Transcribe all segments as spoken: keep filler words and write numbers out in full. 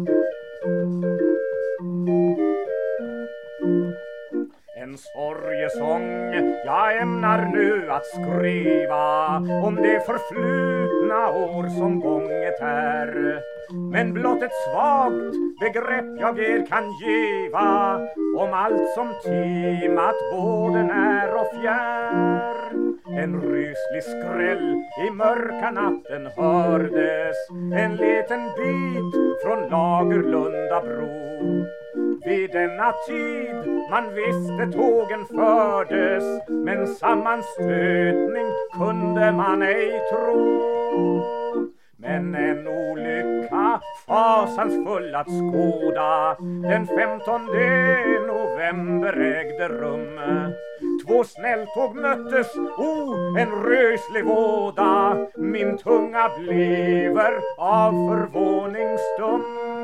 En sorgesång jag ämnar nu att skriva om det förflutna år som gånget är. Men blott ett svagt begrepp jag er kan giva om allt som timat både när och fjär. En ryslig skräll i mörka natten hördes, en liten bit från Lagerlunda bro. Vid denna tid man visste tågen fördes, men sammanstötning kunde man ej tro. Men en olycka fasansfull att skåda den femtonde november ägde rum. Två snälltåg möttes, oh, en röslig våda. Min tunga bliver av förvåning stum.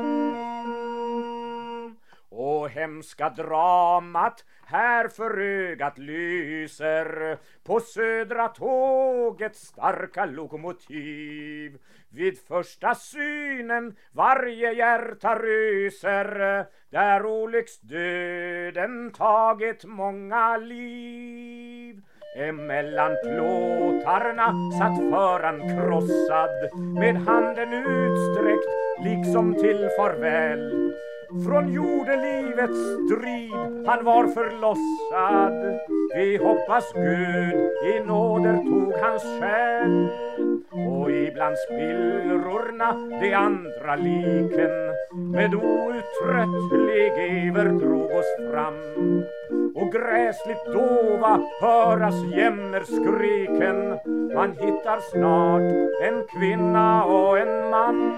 Och hemska dramat här för ögat lyser på södra tågets starka lokomotiv. Vid första synen varje hjärta ryser, där olycksdöden tagit många liv. Emellan plåtarna satt föran krossad, med handen utsträckt liksom till farväl. Från jordelivets strid han var förlossad. Vi hoppas Gud i nåder tog hans själ. Och ibland spillrorna de andra liken med outtröttlig iver drog oss fram. Och gräsligt dova höras jämmerskriken. Man hittar snart en kvinna och en man.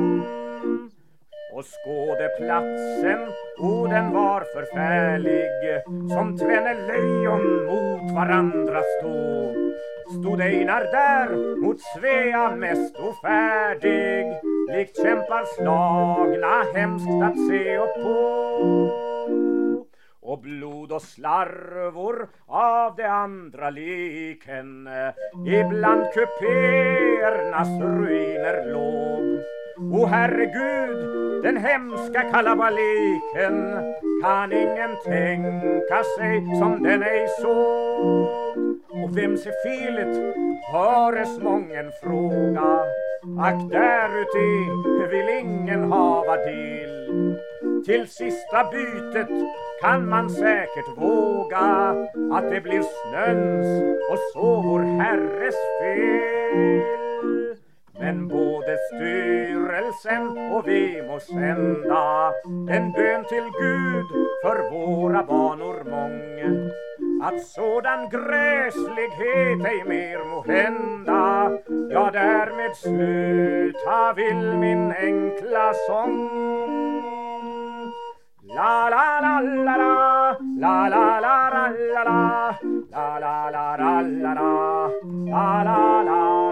Och skådeplatsen, och den var förfärlig, som tvenne lejon mot varandra stod. Stod Einar där mot Svea mest ofärdig, likt kämpar slagna, hemskt att se upp på. Och blod och slarvor av de andra liken ibland kupéernas ruiner låg. O herregud, den hemska kalabaliken kan ingen tänka sig som den ej såg. Och vem ser felet, höres mången fråga. Ack, däruti vill ingen hava del. Till sista bytet kan man säkert våga att det blir snöns och så vår herres fel. Men både styrelsen och vi må sända en bön till Gud för våra banor mång. Att sådan gräslighet ej mer må hända, ja, därmed sluta vill min enkla sång. La la la la la, la la la la la, la la la la la, la la la.